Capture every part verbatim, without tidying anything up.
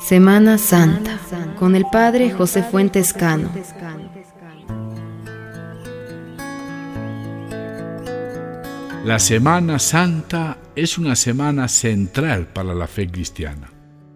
Semana Santa, con el Padre José Fuentes Cano. La Semana Santa es una semana central para la fe cristiana.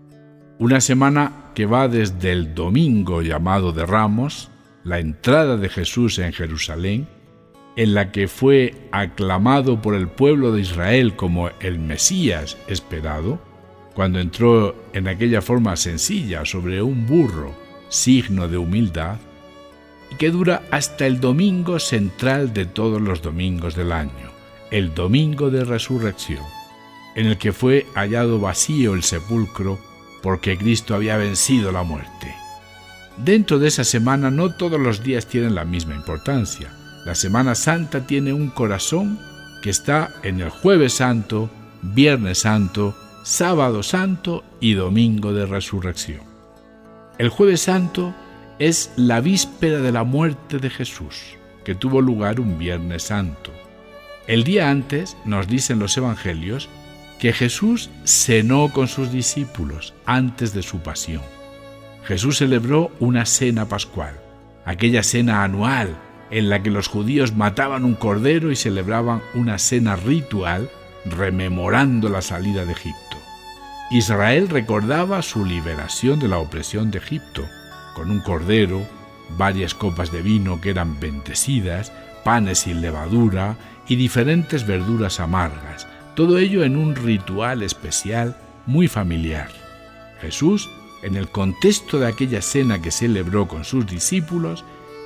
Una semana que va desde el domingo llamado de Ramos, la entrada de Jesús en Jerusalén, en la que fue aclamado por el pueblo de Israel como el Mesías esperado, cuando entró en aquella forma sencilla sobre un burro, signo de humildad, y que dura hasta el domingo central de todos los domingos del año, el domingo de resurrección, en el que fue hallado vacío el sepulcro porque Cristo había vencido la muerte. Dentro de esa semana no todos los días tienen la misma importancia. La Semana Santa tiene un corazón que está en el Jueves Santo, Viernes Santo, Sábado Santo y Domingo de Resurrección. El Jueves Santo es la víspera de la muerte de Jesús, que tuvo lugar un Viernes Santo. El día antes, nos dicen los evangelios, que Jesús cenó con sus discípulos antes de su pasión. Jesús celebró una cena pascual, aquella cena anual en la que los judíos mataban un cordero y celebraban una cena ritual rememorando la salida de Egipto. Israel recordaba su liberación de la opresión de Egipto, con un cordero, varias copas de vino que eran bendecidas, panes sin levadura y diferentes verduras amargas, todo ello en un ritual especial muy familiar. Jesús, en el contexto de aquella cena que celebró con sus discípulos,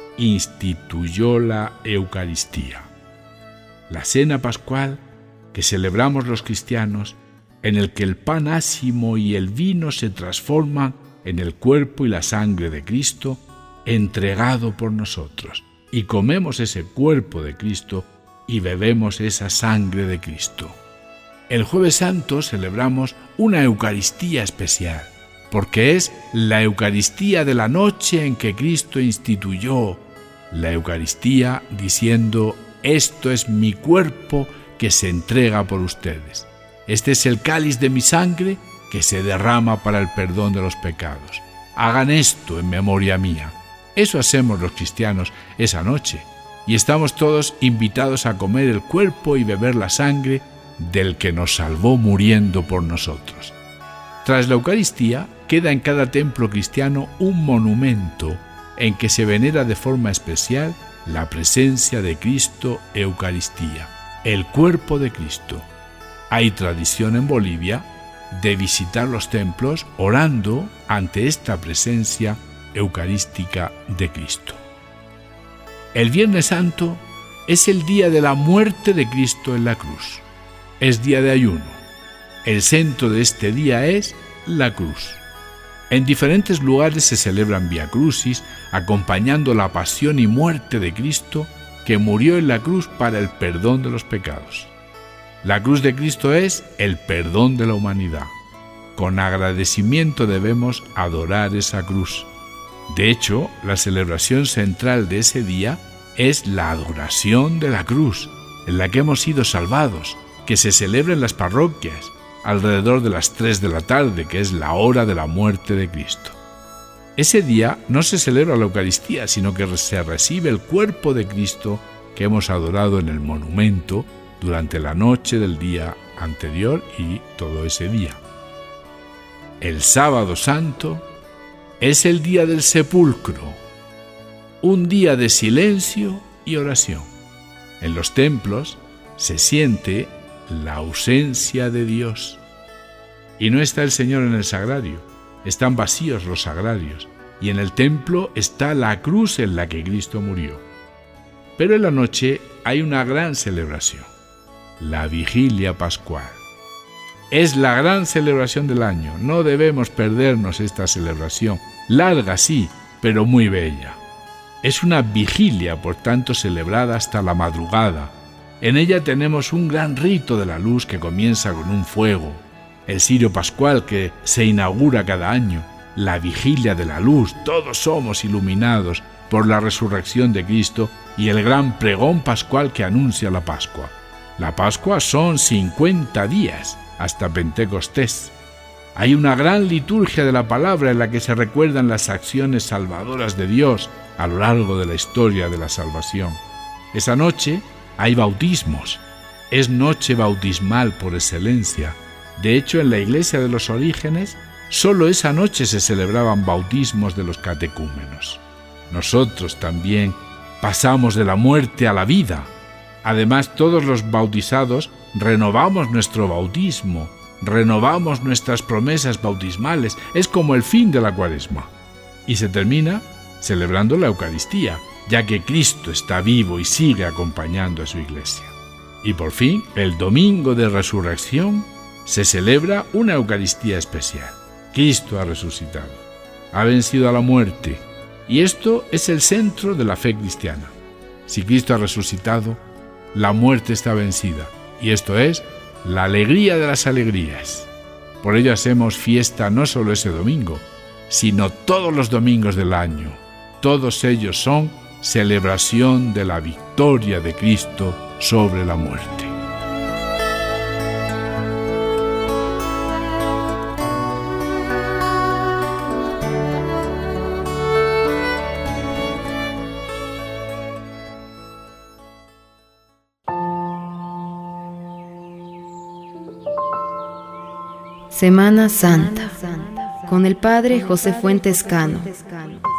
instituyó la Eucaristía. La cena pascual que celebramos los cristianos, en el que el pan ácimo y el vino se transforman en el cuerpo y la sangre de Cristo, entregado por nosotros, y comemos ese cuerpo de Cristo y bebemos esa sangre de Cristo. El Jueves Santo celebramos una Eucaristía especial, porque es la Eucaristía de la noche en que Cristo instituyó la Eucaristía diciendo: esto es mi cuerpo que se entrega por ustedes. Este es el cáliz de mi sangre que se derrama para el perdón de los pecados. Hagan esto en memoria mía. Eso hacemos los cristianos esa noche, y estamos todos invitados a comer el cuerpo y beber la sangre del que nos salvó muriendo por nosotros. Tras la Eucaristía, queda en cada templo cristiano un monumento en que se venera de forma especial la presencia de Cristo Eucaristía, el cuerpo de Cristo. Hay tradición en Bolivia de visitar los templos orando ante esta presencia eucarística de Cristo. El Viernes Santo es el día de la muerte de Cristo en la cruz. Es día de ayuno. El centro de este día es la cruz. En diferentes lugares se celebran viacrucis acompañando la pasión y muerte de Cristo que murió en la cruz para el perdón de los pecados. La cruz de Cristo es el perdón de la humanidad. Con agradecimiento debemos adorar esa cruz. De hecho, la celebración central de ese día es la adoración de la cruz, en la que hemos sido salvados, que se celebra en las parroquias, alrededor de las tres de la tarde, que es la hora de la muerte de Cristo. Ese día no se celebra la Eucaristía, sino que se recibe el cuerpo de Cristo que hemos adorado en el monumento durante la noche del día anterior y todo ese día. El Sábado Santo es el día del sepulcro, un día de silencio y oración. En los templos se siente la ausencia de Dios. Y no está el Señor en el sagrario, están vacíos los sagrarios, y en el templo está la cruz en la que Cristo murió. Pero en la noche hay una gran celebración, la Vigilia Pascual. Es la gran celebración del año, no debemos perdernos esta celebración, larga sí, pero muy bella. Es una vigilia, por tanto, celebrada hasta la madrugada. En ella tenemos un gran rito de la luz que comienza con un fuego, el cirio pascual que se inaugura cada año, la vigilia de la luz, todos somos iluminados por la resurrección de Cristo y el gran pregón pascual que anuncia la Pascua. La Pascua son cincuenta días hasta Pentecostés. Hay una gran liturgia de la palabra en la que se recuerdan las acciones salvadoras de Dios a lo largo de la historia de la salvación. Esa noche hay bautismos. Es noche bautismal por excelencia. De hecho, en la iglesia de los orígenes, solo esa noche se celebraban bautismos de los catecúmenos. Nosotros también pasamos de la muerte a la vida. Además, todos los bautizados renovamos nuestro bautismo, renovamos nuestras promesas bautismales. Es como el fin de la Cuaresma. Y se termina celebrando la Eucaristía, ya que Cristo está vivo y sigue acompañando a su iglesia. Y por fin, el domingo de resurrección, se celebra una Eucaristía especial. Cristo ha resucitado, ha vencido a la muerte, y esto es el centro de la fe cristiana. Si Cristo ha resucitado, la muerte está vencida, y esto es la alegría de las alegrías. Por ello hacemos fiesta no solo ese domingo, sino todos los domingos del año. Todos ellos son celebración de la victoria de Cristo sobre la muerte. Semana Santa, con el Padre José Fuentes Cano.